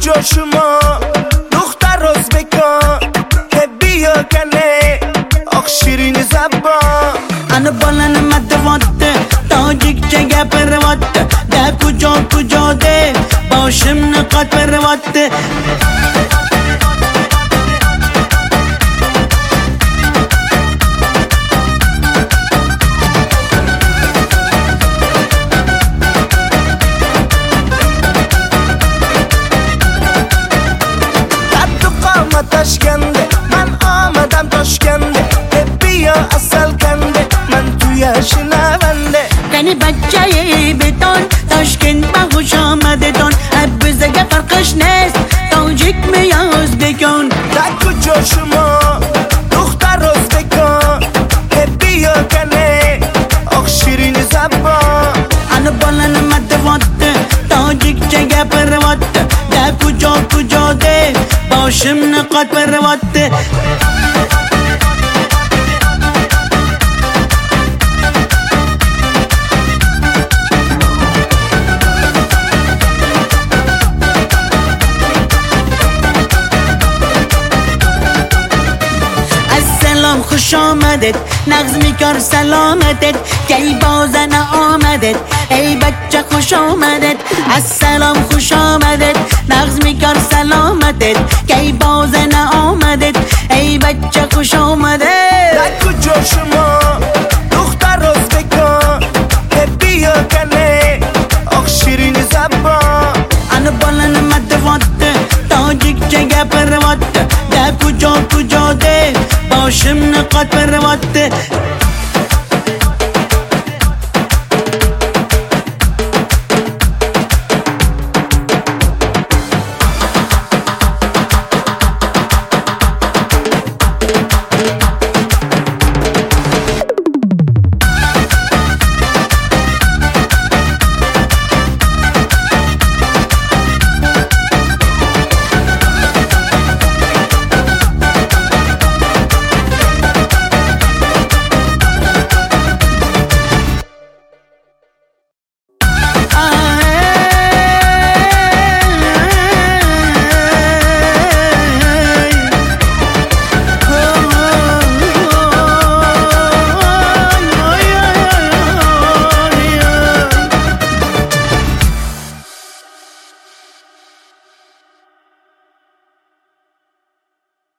کجا شما دختر ازبکان که بیا کنه آخ شیرین زبان انا بالن مدواته تاجیک چگه پرواته ده کجا ده باشم نقاط پرواته تشکنده من آمدم تاشکنده بیا اصل کنده من توی شنونده یعنی بچه بتون تاشکند با خوش آمده تون بزگه فرقش نیست تاجیک میاز بکن در کجا شما دختر ازبکان که بیا کنه آخ شیرین زبان انا بالن مدواته تاجیک چگه پرواته ده کجا ده باشم نقاط پرواته السلام خوش آمدید نغز میکار سلامتت کی بازن آمدید ای بچه خوش آمدید السلام خوش آمدید نغز میکار سلامتت کی بازن آمدید ای بچه خوش آمدید در کجا شما دختر ازبکان که بیا کنه آخ شیرین زبان انا بالن مدواته تاجیک چگه پرواته ده کجا ده باشم نقاط پرواته